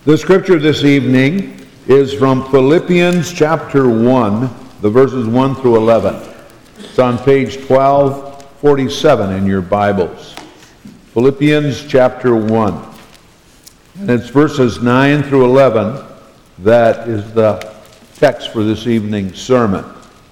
The scripture this evening is from Philippians chapter 1, the verses 1 through 11. It's on page 1247 in your Bibles. Philippians chapter 1. And it's verses 9 through 11 that is the text for this evening's sermon.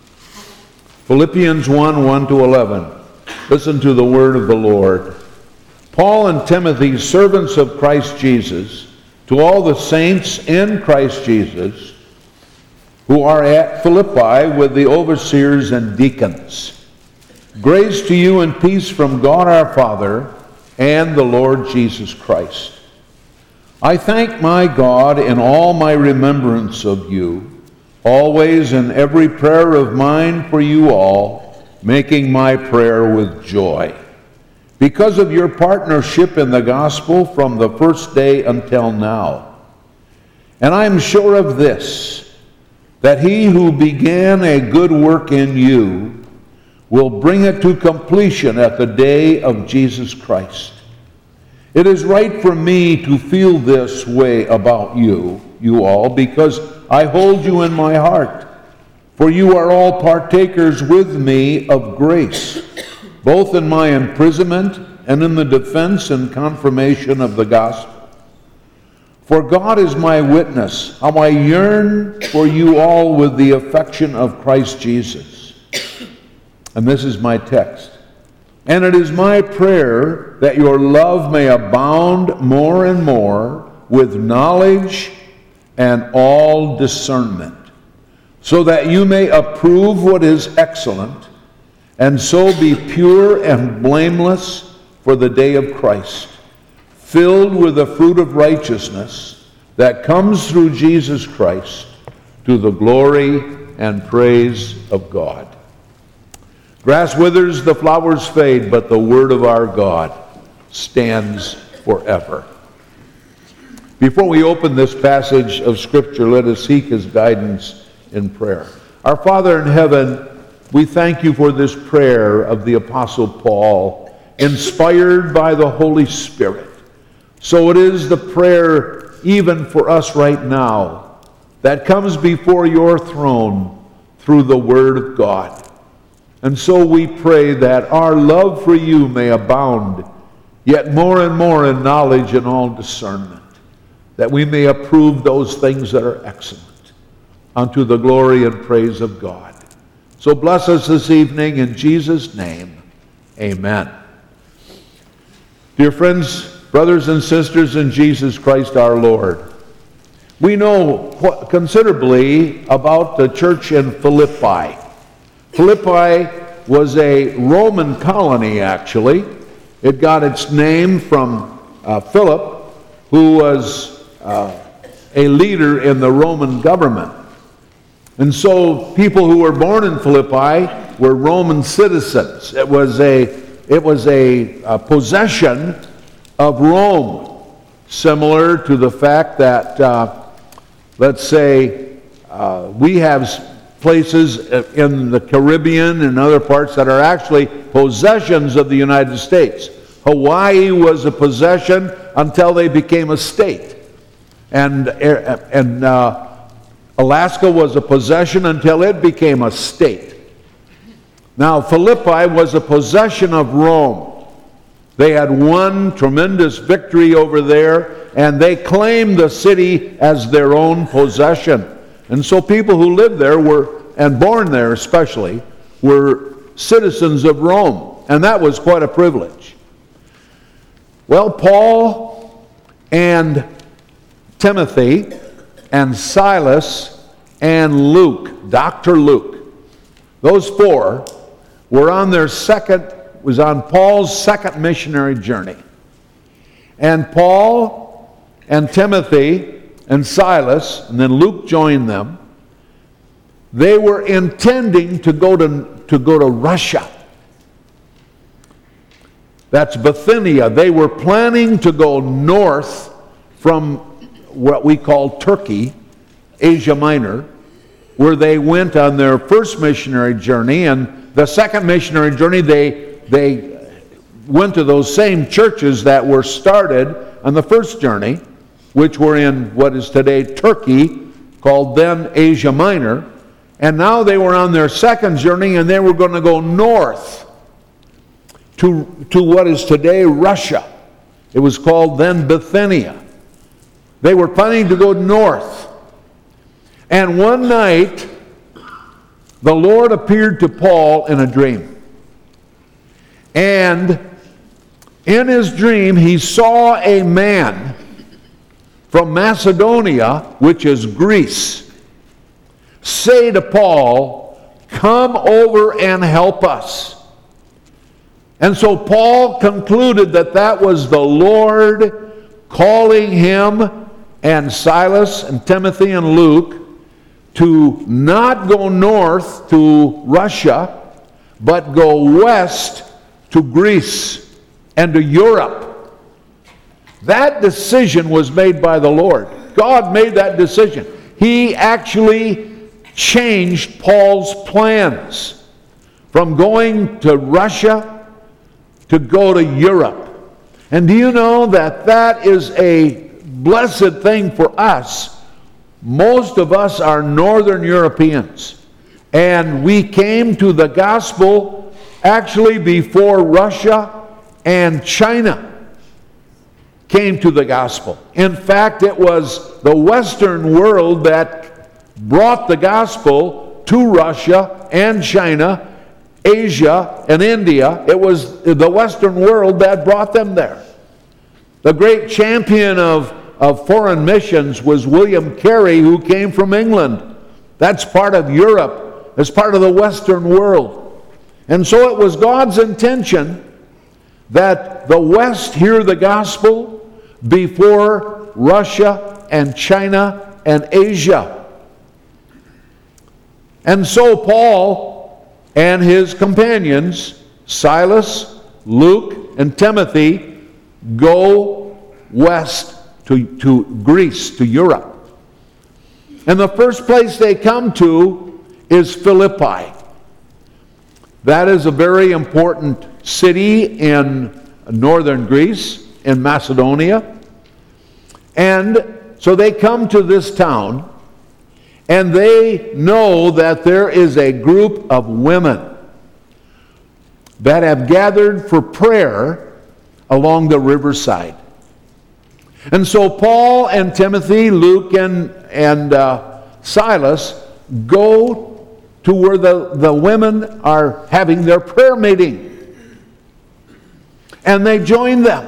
Philippians 1, 1 to 11. Listen to the word of the Lord. Paul and Timothy, servants of Christ Jesus, to all the saints in Christ Jesus who are at Philippi with the overseers and deacons. Grace to you and peace from God our Father and the Lord Jesus Christ. I thank my God in all my remembrance of you, always in every prayer of mine for you all, making my prayer with joy, because of your partnership in the gospel from the first day until now. And I am sure of this, that he who began a good work in you will bring it to completion at the day of Jesus Christ. It is right for me to feel this way about you all, because I hold you in my heart, for you are all partakers with me of grace, both in my imprisonment and in the defense and confirmation of the gospel. For God is my witness, how I yearn for you all with the affection of Christ Jesus. And this is my text. And it is my prayer that your love may abound more and more with knowledge and all discernment, so that you may approve what is excellent, and so be pure and blameless for the day of Christ, filled with the fruit of righteousness that comes through Jesus Christ, to the glory and praise of God. Grass withers, the flowers fade, but the word of our God stands forever. Before we open this passage of Scripture, let us seek his guidance in prayer. Our Father in heaven, we thank you for this prayer of the Apostle Paul, inspired by the Holy Spirit. So it is the prayer even for us right now that comes before your throne through the Word of God. And so we pray that our love for you may abound, yet more and more in knowledge and all discernment, that we may approve those things that are excellent, unto the glory and praise of God. So bless us this evening in Jesus' name. Amen. Dear friends, brothers and sisters in Jesus Christ our Lord, we know considerably about the church in Philippi. Philippi was a Roman colony, actually. It got its name from Philip, who was a leader in the Roman government. And so people who were born in Philippi were Roman citizens. It was a possession of Rome, similar to the fact that, let's say, we have places in the Caribbean and other parts that are actually possessions of the United States. Hawaii was a possession until they became a state. And Alaska was a possession until it became a state. Now, Philippi was a possession of Rome. They had won tremendous victory over there, and they claimed the city as their own possession. And so people who lived there were, and born there especially, were citizens of Rome. And that was quite a privilege. Well, Paul and Timothy and Silas and Luke, Dr. Luke, those four were on Paul's second missionary journey. And Paul and Timothy and Silas, and then Luke joined them, they were intending to go to Russia. That's Bithynia. They were planning to go north from what we call Turkey, Asia Minor, where they went on their first missionary journey. And the second missionary journey, they went to those same churches that were started on the first journey. which were in what is today Turkey, called then Asia Minor. And now they were on their second journey, and they were going to go north to what is today Russia. It was called then Bithynia. They were planning to go north. And one night, the Lord appeared to Paul in a dream. And in his dream, he saw a man from Macedonia, which is Greece, say to Paul, "Come over and help us." And so Paul concluded that that was the Lord calling him and Silas and Timothy and Luke to not go north to Russia, but go west to Greece and to Europe. That decision was made by the Lord. God made that decision. He actually changed Paul's plans from going to Russia to go to Europe. And do you know that that is a blessed thing for us? Most of us are Northern Europeans, and we came to the gospel actually before Russia and China came to the gospel. In fact, it was the Western world that brought the gospel to Russia and China, Asia and India. It was the Western world that brought them there. The great champion of foreign missions was William Carey, who came from England. That's part of Europe. That's part of the Western world. And so it was God's intention that the West hear the gospel before Russia and China and Asia. And so Paul and his companions, Silas, Luke, and Timothy, go west to Greece, to Europe. And the first place they come to is Philippi. That is a very important city in northern Greece, in Macedonia. And so they come to this town, and they know that there is a group of women that have gathered for prayer along the riverside. And so Paul and Timothy, Luke and Silas go to where the women are having their prayer meeting. And they join them.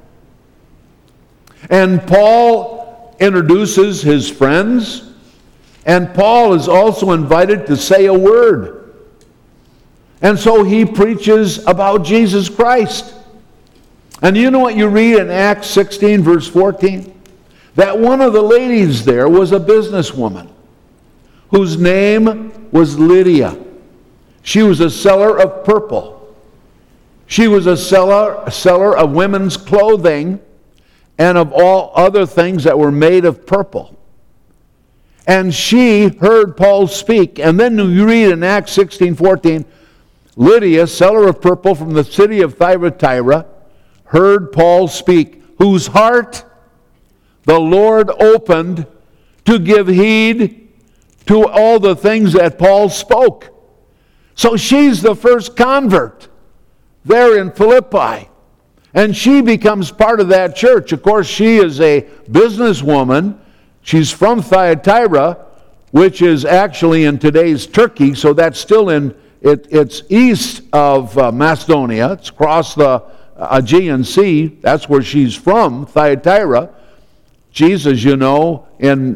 And Paul introduces his friends. And Paul is also invited to say a word. And so he preaches about Jesus Christ. And you know what you read in Acts 16, verse 14? That one of the ladies there was a businesswoman whose name was Lydia. She was a seller of purple. She was a seller of women's clothing and of all other things that were made of purple. And she heard Paul speak. And then you read in Acts 16:14, Lydia, seller of purple from the city of Thyatira, heard Paul speak, whose heart the Lord opened to give heed to all the things that Paul spoke. So she's the first convert there in Philippi. And she becomes part of that church. Of course, she is a businesswoman. She's from Thyatira, which is actually in today's Turkey, so that's still it's east of Macedonia. It's across the Aegean Sea. That's where she's from, Thyatira. Jesus, you know, in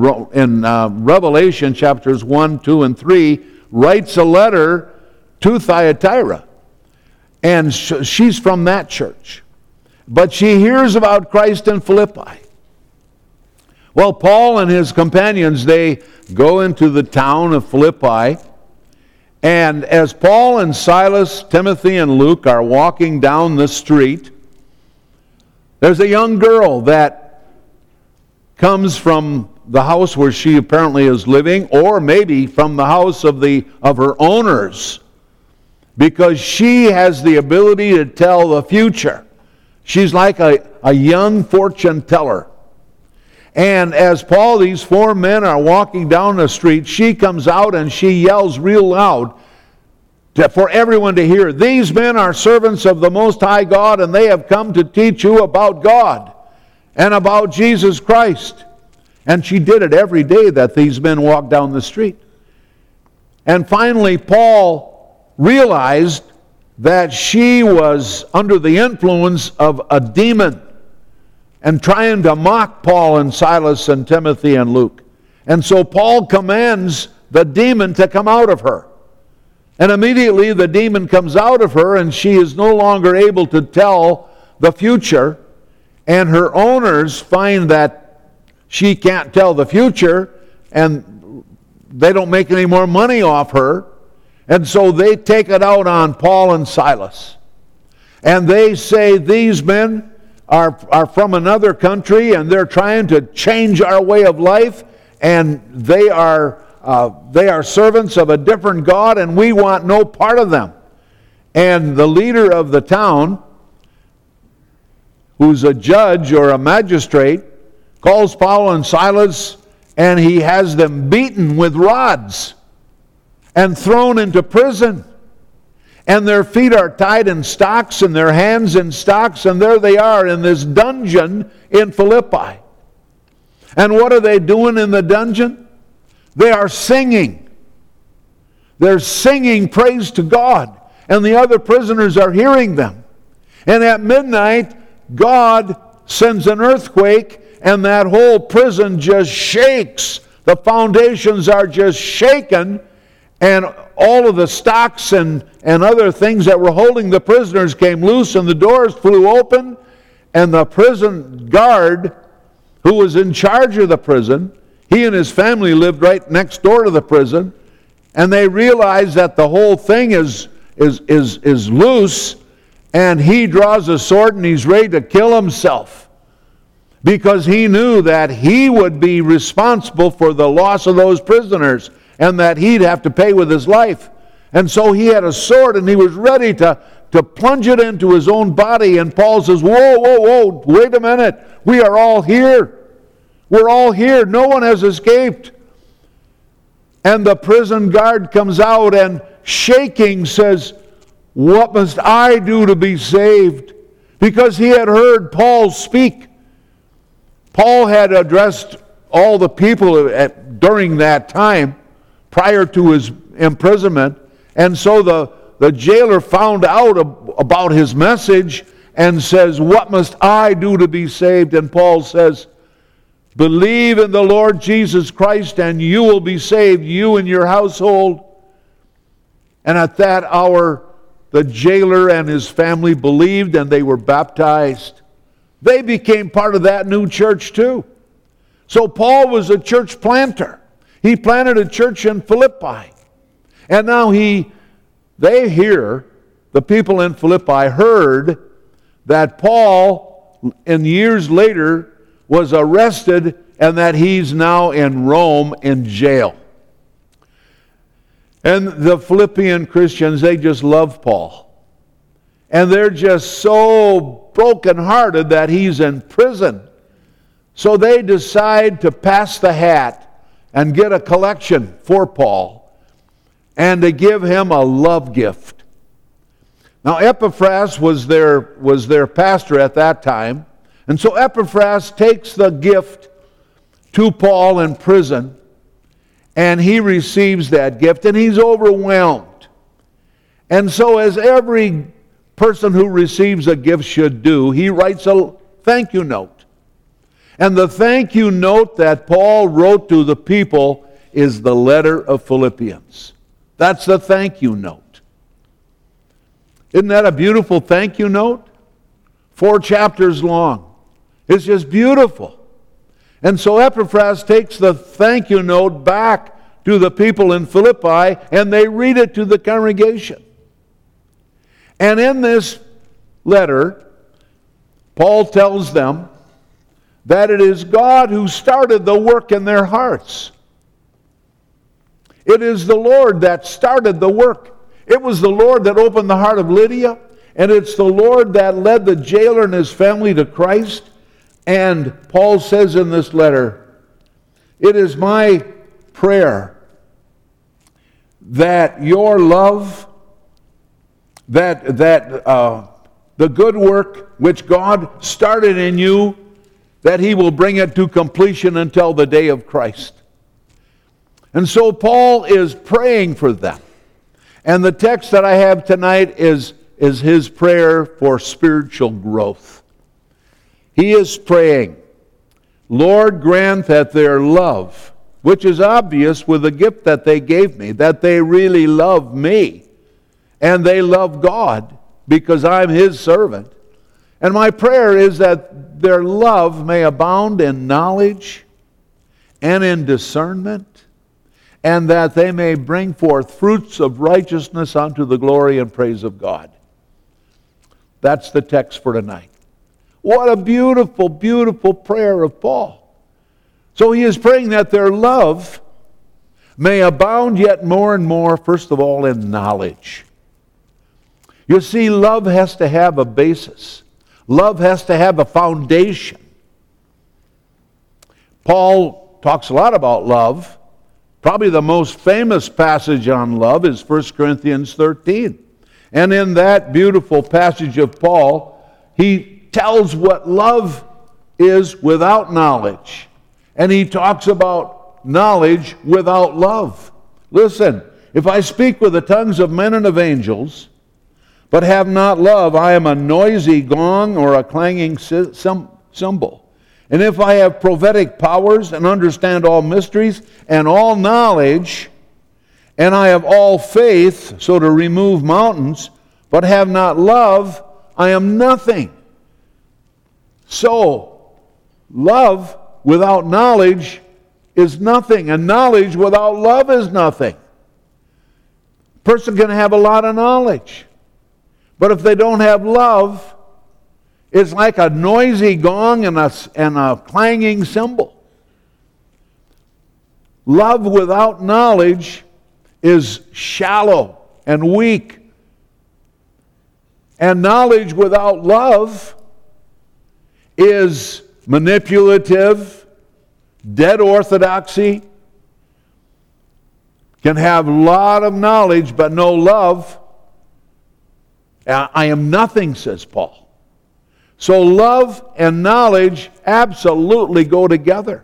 Revelation chapters 1, 2, and 3, writes a letter to Thyatira. And she's from that church. But she hears about Christ in Philippi. Well, Paul and his companions, they go into the town of Philippi. And as Paul and Silas, Timothy and Luke are walking down the street, there's a young girl that comes from the house where she apparently is living, or maybe from the house of her owners, because she has the ability to tell the future. She's like a young fortune teller. And as Paul, these four men are walking down the street, she comes out and she yells real loud for everyone to hear, "These men are servants of the Most High God, and they have come to teach you about God and about Jesus Christ." And she did it every day that these men walked down the street. And finally, Paul realized that she was under the influence of a demon and trying to mock Paul and Silas and Timothy and Luke. And so Paul commands the demon to come out of her. And immediately the demon comes out of her, and she is no longer able to tell the future. And her owners find that she can't tell the future, and they don't make any more money off her. And so they take it out on Paul and Silas. And they say, "These men are from another country, and they're trying to change our way of life, and they are servants of a different God, and we want no part of them." And the leader of the town, who's a judge or a magistrate, calls Paul and Silas, and he has them beaten with rods and thrown into prison. And their feet are tied in stocks and their hands in stocks, and there they are in this dungeon in Philippi. And what are they doing in the dungeon? They are singing. They're singing praise to God, and the other prisoners are hearing them. And at midnight, God sends an earthquake, and that whole prison just shakes. The foundations are just shaken, and all of the stocks and other things that were holding the prisoners came loose, and the doors flew open, and the prison guard who was in charge of the prison, he and his family lived right next door to the prison, and they realized that the whole thing is loose, and he draws a sword and he's ready to kill himself, because he knew that he would be responsible for the loss of those prisoners, and that he'd have to pay with his life. And so he had a sword, and he was ready to plunge it into his own body. And Paul says, whoa, wait a minute. We are all here. We're all here. No one has escaped. And the prison guard comes out and shaking says, "What must I do to be saved?" Because he had heard Paul speak. Paul had addressed all the people during that time, prior to his imprisonment. And so the jailer found out about his message and says, "What must I do to be saved?" And Paul says, "Believe in the Lord Jesus Christ, and you will be saved, you and your household." And at that hour, the jailer and his family believed, and they were baptized. They became part of that new church too. So Paul was a church planter. He planted a church in Philippi. And now the people in Philippi heard that Paul, in years later, was arrested, and that he's now in Rome in jail. And the Philippian Christians, they just love Paul. And they're just so brokenhearted that he's in prison. So they decide to pass the hat and get a collection for Paul, and to give him a love gift. Now Epaphras was their pastor at that time, and so Epaphras takes the gift to Paul in prison, and he receives that gift, and he's overwhelmed. And so, as every person who receives a gift should do, he writes a thank you note. And the thank you note that Paul wrote to the people is the letter of Philippians. That's the thank you note. Isn't that a beautiful thank you note? 4 chapters long. It's just beautiful. And so Epaphras takes the thank you note back to the people in Philippi, and they read it to the congregation. And in this letter, Paul tells them that it is God who started the work in their hearts. It is the Lord that started the work. It was the Lord that opened the heart of Lydia, and it's the Lord that led the jailer and his family to Christ. And Paul says in this letter, it is my prayer that your love, that the good work which God started in you, that He will bring it to completion until the day of Christ. And so Paul is praying for them. And the text that I have tonight is his prayer for spiritual growth. He is praying, Lord, grant that their love, which is obvious with the gift that they gave me, that they really love me, and they love God because I'm His servant. And my prayer is that their love may abound in knowledge and in discernment, and that they may bring forth fruits of righteousness unto the glory and praise of God. That's the text for tonight. What a beautiful, beautiful prayer of Paul. So he is praying that their love may abound yet more and more, first of all, in knowledge. You see, love has to have a basis. Love has to have a foundation. Paul talks a lot about love. Probably the most famous passage on love is 1 Corinthians 13. And in that beautiful passage of Paul, he tells what love is without knowledge. And he talks about knowledge without love. Listen, if I speak with the tongues of men and of angels, but have not love, I am a noisy gong or a clanging cymbal. And if I have prophetic powers and understand all mysteries and all knowledge, and I have all faith, so to remove mountains, but have not love, I am nothing. So, love without knowledge is nothing, and knowledge without love is nothing. A person can have a lot of knowledge, but if they don't have love, it's like a noisy gong and a clanging cymbal. Love without knowledge is shallow and weak. And knowledge without love is manipulative, dead orthodoxy, can have a lot of knowledge but no love. I am nothing, says Paul. So love and knowledge absolutely go together.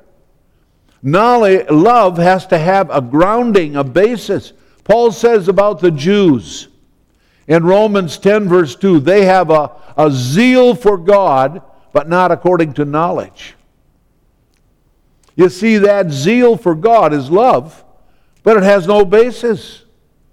Love has to have a grounding, a basis. Paul says about the Jews in Romans 10 verse 2, they have a zeal for God, but not according to knowledge. You see, that zeal for God is love, but it has no basis.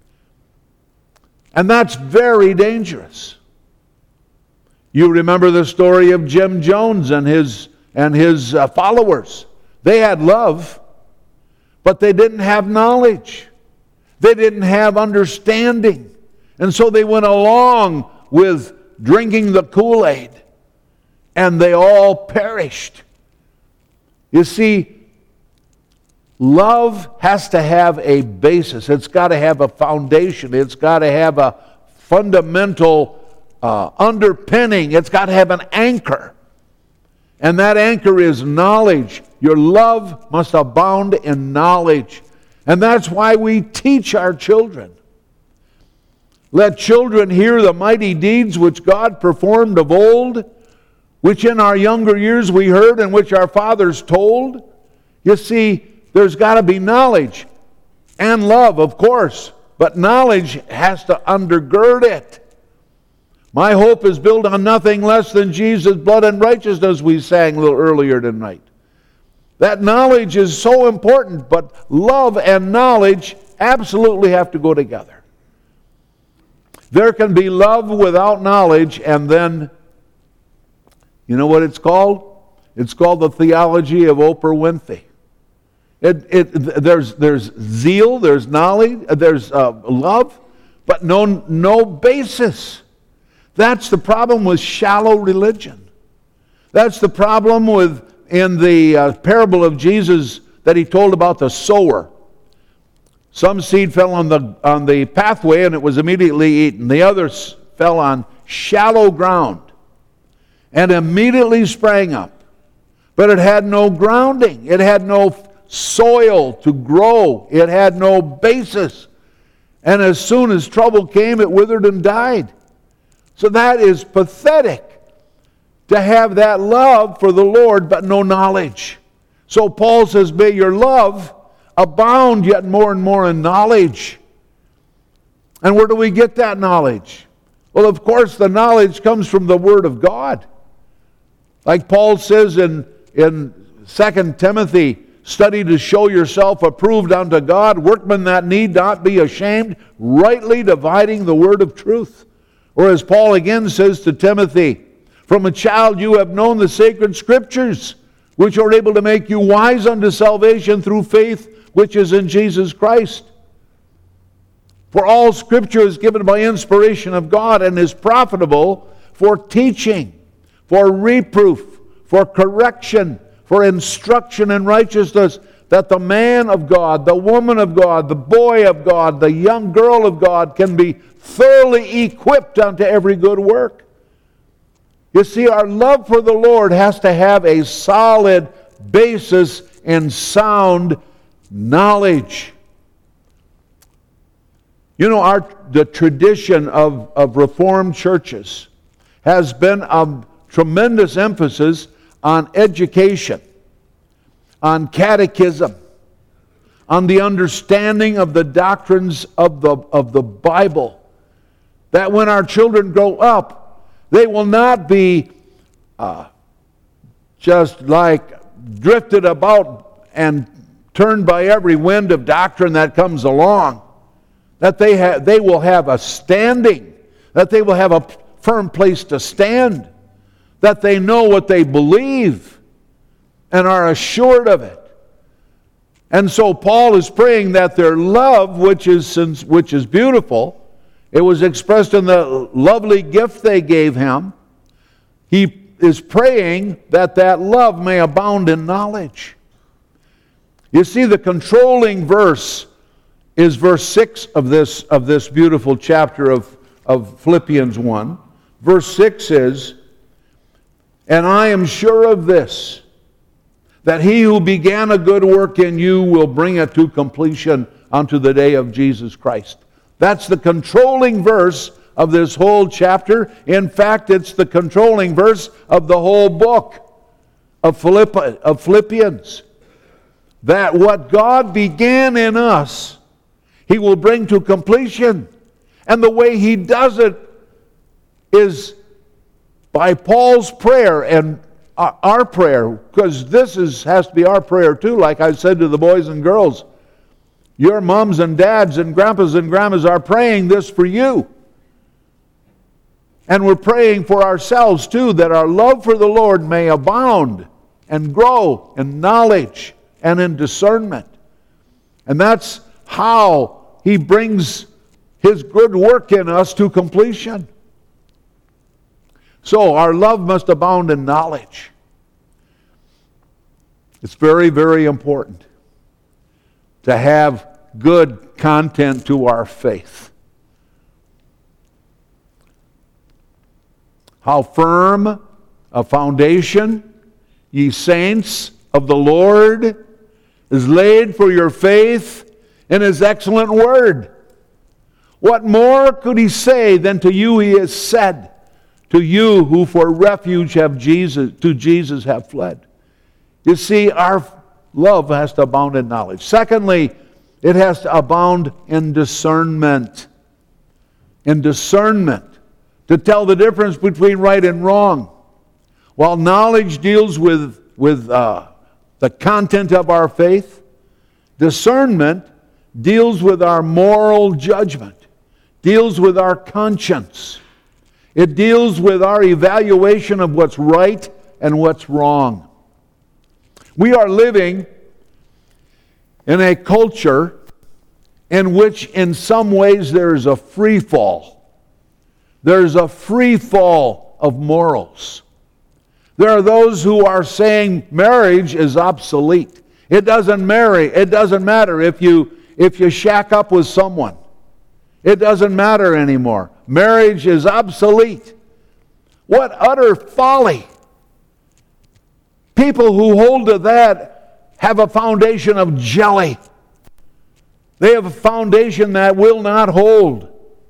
And that's very dangerous. You remember the story of Jim Jones and his followers. They had love, but they didn't have knowledge. They didn't have understanding. And so they went along with drinking the Kool-Aid, and they all perished. You see, love has to have a basis. It's got to have a foundation. It's got to have a fundamental underpinning. It's got to have an anchor. And that anchor is knowledge. Your love must abound in knowledge. And that's why we teach our children. Let children hear the mighty deeds which God performed of old, which in our younger years we heard and which our fathers told. You see, there's got to be knowledge and love, of course, but knowledge has to undergird it. My hope is built on nothing less than Jesus' blood and righteousness, we sang a little earlier tonight. That knowledge is so important, but love and knowledge absolutely have to go together. There can be love without knowledge, and then, you know what it's called? It's called the theology of Oprah Winfrey. There's zeal, there's knowledge, there's love, but no basis. That's the problem with shallow religion. That's the problem in the parable of Jesus that he told about the sower. Some seed fell on the pathway and it was immediately eaten. The others fell on shallow ground and immediately sprang up but it had no grounding. It had no soil to grow. It had no basis. And as soon as trouble came, it withered and died. So that is pathetic, to have that love for the Lord but no knowledge. So Paul says, may your love abound yet more and more in knowledge. And where do we get that knowledge? Well, of course, the knowledge comes from the Word of God. Like Paul says in 2 Timothy, study to show yourself approved unto God, workmen that need not be ashamed, rightly dividing the word of truth. Or as Paul again says to Timothy, from a child you have known the sacred Scriptures, which are able to make you wise unto salvation through faith which is in Jesus Christ. For all Scripture is given by inspiration of God and is profitable for teaching, for reproof, for correction, for instruction in righteousness, that the man of God, the woman of God, the boy of God, the young girl of God can be thoroughly equipped unto every good work. You see, our love for the Lord has to have a solid basis in sound knowledge. You know, the tradition of Reformed churches has been a tremendous emphasis on education, on catechism, on the understanding of the doctrines of the Bible. That when our children grow up, they will not be just like drifted about and turned by every wind of doctrine that comes along. That they will have a standing, that they will have a firm place to stand, that they know what they believe and are assured of it. And so Paul is praying that their love, which is beautiful, it was expressed in the lovely gift they gave him. He is praying that that love may abound in knowledge. You see, the controlling verse is verse 6 of this beautiful chapter of Philippians 1. Verse 6 is, and I am sure of this, that he who began a good work in you will bring it to completion unto the day of Jesus Christ. That's the controlling verse of this whole chapter. In fact, it's the controlling verse of the whole book of Philippians. That what God began in us, He will bring to completion. And the way He does it is by Paul's prayer and our prayer, because this has to be our prayer too, like I said to the boys and girls. Your moms and dads and grandpas and grandmas are praying this for you. And we're praying for ourselves too, that our love for the Lord may abound and grow in knowledge and in discernment. And that's how He brings His good work in us to completion. So our love must abound in knowledge. It's very, very important to have good content to our faith. How firm a foundation, ye saints of the Lord, is laid for your faith in His excellent word. What more could He say than to you He has said, to you who for refuge to Jesus have fled? You see, our love has to abound in knowledge. Secondly, it has to abound in discernment. In discernment, to tell the difference between right and wrong. While knowledge deals with the content of our faith, discernment deals with our moral judgment, deals with our conscience. It deals with our evaluation of what's right and what's wrong. We are living in a culture in which in some ways there's a free fall. There's a free fall of morals. There are those who are saying marriage is obsolete. It doesn't matter if you shack up with someone. It doesn't matter anymore. Marriage is obsolete. What utter folly. People who hold to that have a foundation of jelly. They have a foundation that will not hold.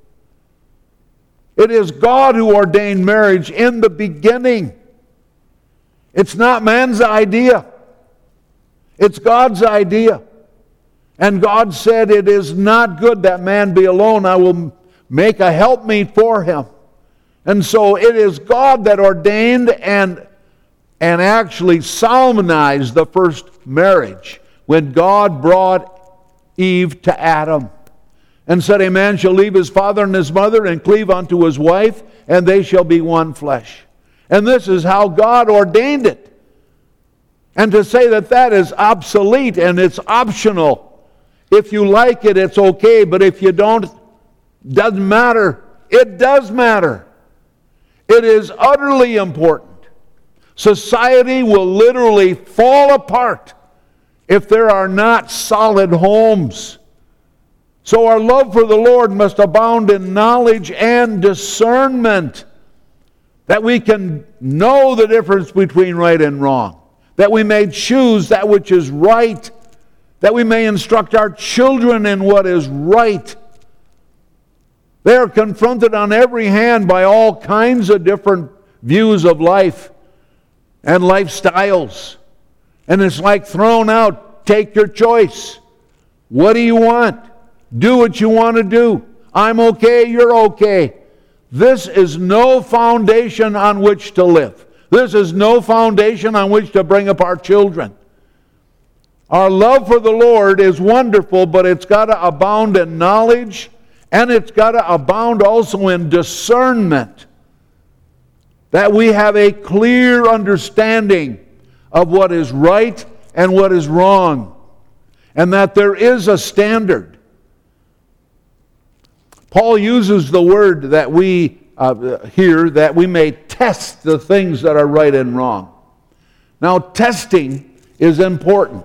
It is God who ordained marriage in the beginning. It's not man's idea. It's God's idea. And God said, it is not good that man be alone. I will make a helpmeet for him. And so it is God that ordained and actually solemnized the first marriage when God brought Eve to Adam and said, a man shall leave his father and his mother and cleave unto his wife, and they shall be one flesh. And this is how God ordained it. And to say that that is obsolete and it's optional, if you like it, it's okay, but if you don't, doesn't matter. It does matter. It is utterly important. Society will literally fall apart if there are not solid homes. So our love for the Lord must abound in knowledge and discernment, that we can know the difference between right and wrong, that we may choose that which is right, that we may instruct our children in what is right. They are confronted on every hand by all kinds of different views of life and lifestyles. And it's like thrown out, take your choice. What do you want? Do what you want to do. I'm okay, you're okay. This is no foundation on which to live. This is no foundation on which to bring up our children. Our love for the Lord is wonderful, but it's got to abound in knowledge, and it's got to abound also in discernment. That we have a clear understanding of what is right and what is wrong. And that there is a standard. Paul uses the word that we here, that we may test the things that are right and wrong. Now, testing is important.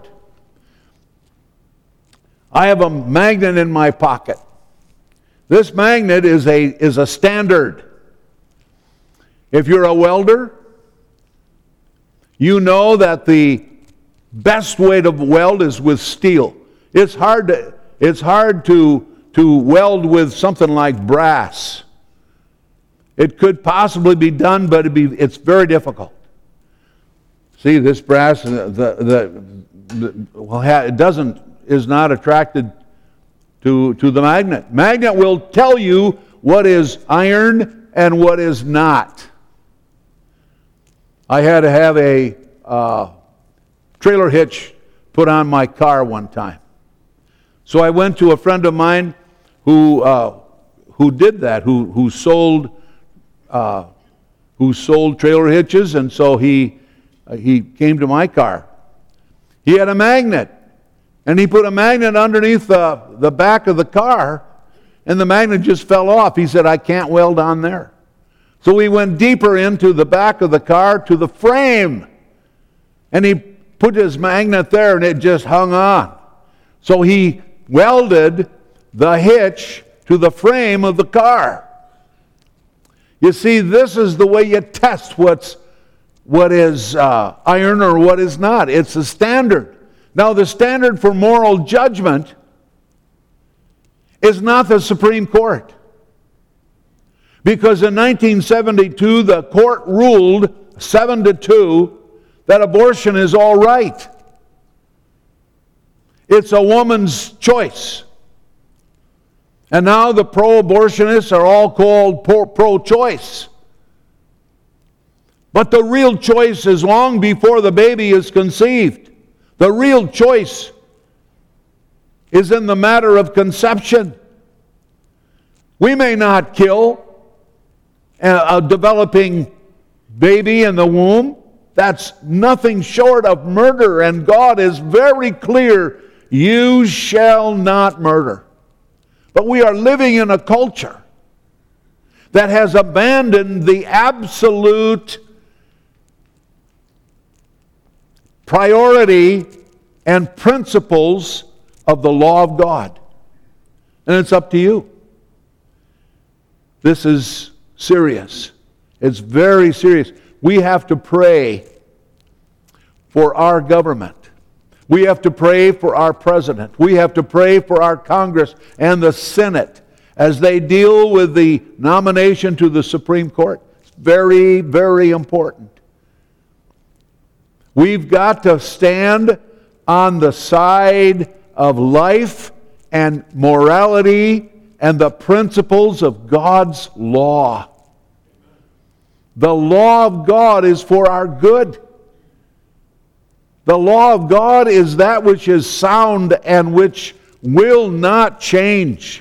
I have a magnet in my pocket. This magnet is a standard. If you're a welder, you know that the best way to weld is with steel. It's hard to weld with something like brass. It could possibly be done, but it's very difficult. See, this brass is not attracted to the magnet. Magnet will tell you what is iron and what is not. I had to have a trailer hitch put on my car one time. So I went to a friend of mine who did that, who sold trailer hitches, and so he came to my car. He had a magnet, and he put a magnet underneath the back of the car, and the magnet just fell off. He said, I can't weld on there. So we went deeper into the back of the car to the frame, and he put his magnet there, and it just hung on. So he welded the hitch to the frame of the car. You see, this is the way you test what is iron or what is not. It's a standard. Now, the standard for moral judgment is not the Supreme Court. Because in 1972, the court ruled 7-2 that abortion is all right. It's a woman's choice. And now the pro-abortionists are all called pro-choice. But the real choice is long before the baby is conceived. The real choice is in the matter of conception. We may not kill a developing baby in the womb. That's nothing short of murder, and God is very clear, you shall not murder. But we are living in a culture that has abandoned the absolute priority and principles of the law of God. And it's up to you. This is serious. It's very serious. We have to pray for our government. We have to pray for our president. We have to pray for our Congress and the Senate as they deal with the nomination to the Supreme Court. It's very, very important. We've got to stand on the side of life and morality and the principles of God's law. The law of God is for our good. The law of God is that which is sound and which will not change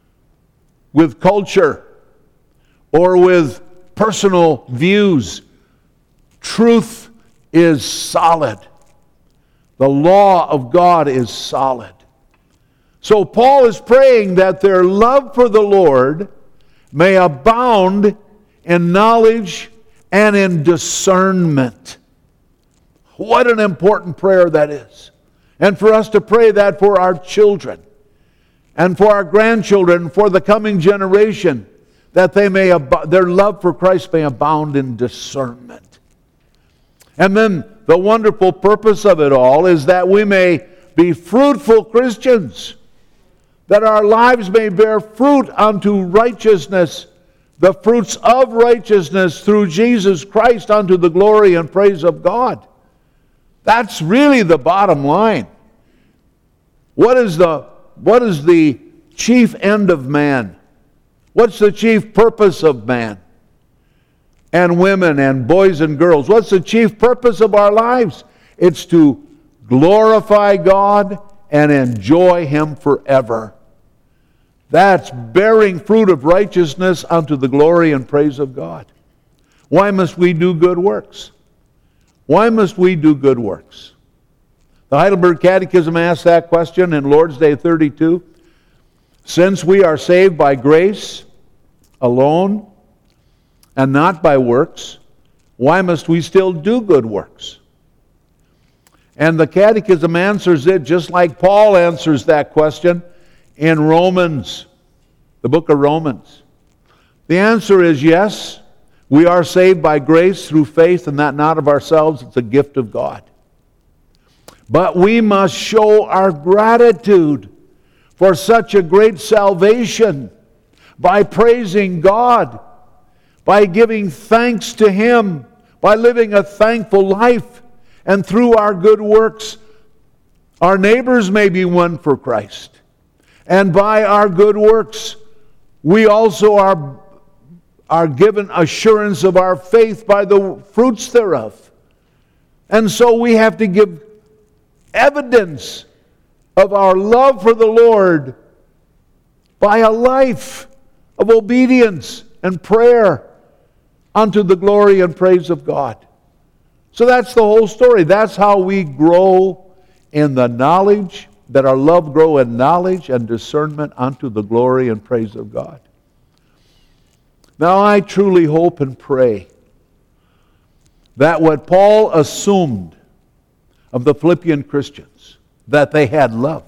with culture or with personal views. Truth is solid. The law of God is solid. So Paul is praying that their love for the Lord may abound in knowledge and in discernment. What an important prayer that is. And for us to pray that for our children and for our grandchildren and for the coming generation, that they may their love for Christ may abound in discernment. And then the wonderful purpose of it all is that we may be fruitful Christians, that our lives may bear fruit unto righteousness, the fruits of righteousness through Jesus Christ unto the glory and praise of God. That's really the bottom line. What is the chief end of man? What's the chief purpose of man? And women and boys and girls. What's the chief purpose of our lives? It's to glorify God and enjoy Him forever. That's bearing fruit of righteousness unto the glory and praise of God. Why must we do good works? Why must we do good works? The Heidelberg Catechism asks that question in Lord's Day 32. Since we are saved by grace alone and not by works, why must we still do good works? And the Catechism answers it just like Paul answers that question in Romans, the book of Romans. The answer is yes. We are saved by grace through faith, and that not of ourselves. It's a gift of God. But we must show our gratitude for such a great salvation by praising God, by giving thanks to Him, by living a thankful life. And through our good works, our neighbors may be won for Christ. And by our good works, we also are given assurance of our faith by the fruits thereof. And so we have to give evidence of our love for the Lord by a life of obedience and prayer unto the glory and praise of God. So that's the whole story. That's how we grow in the knowledge, that our love grow in knowledge and discernment unto the glory and praise of God. Now I truly hope and pray that what Paul assumed of the Philippian Christians, that they had love,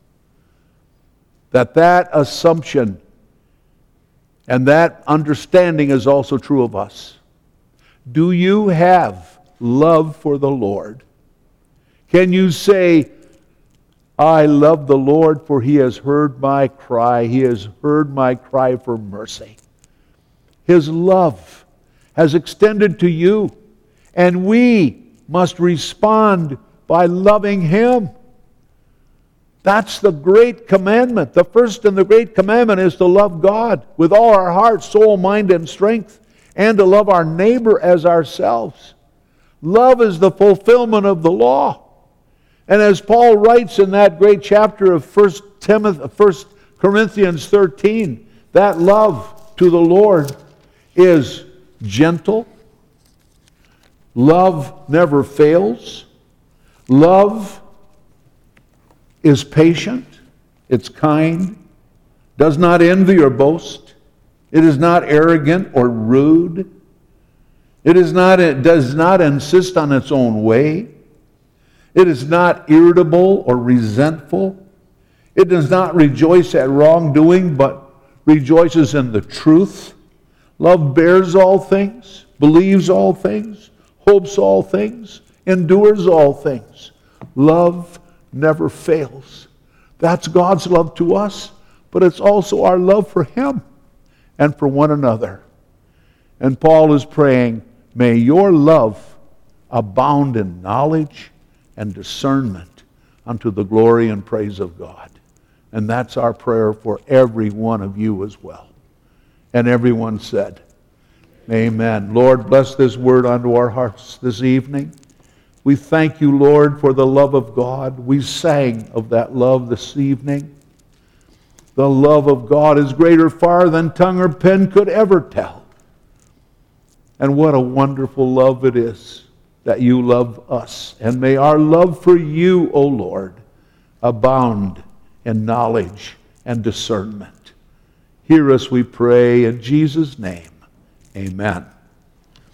that assumption and that understanding is also true of us. Do you have love for the Lord? Can you say, I love the Lord, for He has heard my cry. He has heard my cry for mercy. His love has extended to you, and we must respond by loving Him. That's the great commandment. The first and the great commandment is to love God with all our heart, soul, mind, and strength, and to love our neighbor as ourselves. Love is the fulfillment of the law. And as Paul writes in that great chapter of 1 Corinthians 13, that love to the Lord is gentle. Love never fails. Love is patient. It's kind. Does not envy or boast. It is not arrogant or rude. It does not insist on its own way. It is not irritable or resentful. It does not rejoice at wrongdoing, but rejoices in the truth. Love bears all things, believes all things, hopes all things, endures all things. Love never fails. That's God's love to us, but it's also our love for Him and for one another. And Paul is praying, may your love abound in knowledge and discernment unto the glory and praise of God. And that's our prayer for every one of you as well. And everyone said, amen. Lord, bless this word unto our hearts this evening. We thank you, Lord, for the love of God. We sang of that love this evening. The love of God is greater far than tongue or pen could ever tell. And what a wonderful love it is that you love us. And may our love for you, O Lord, abound in knowledge and discernment. Hear us, we pray, in Jesus' name. Amen.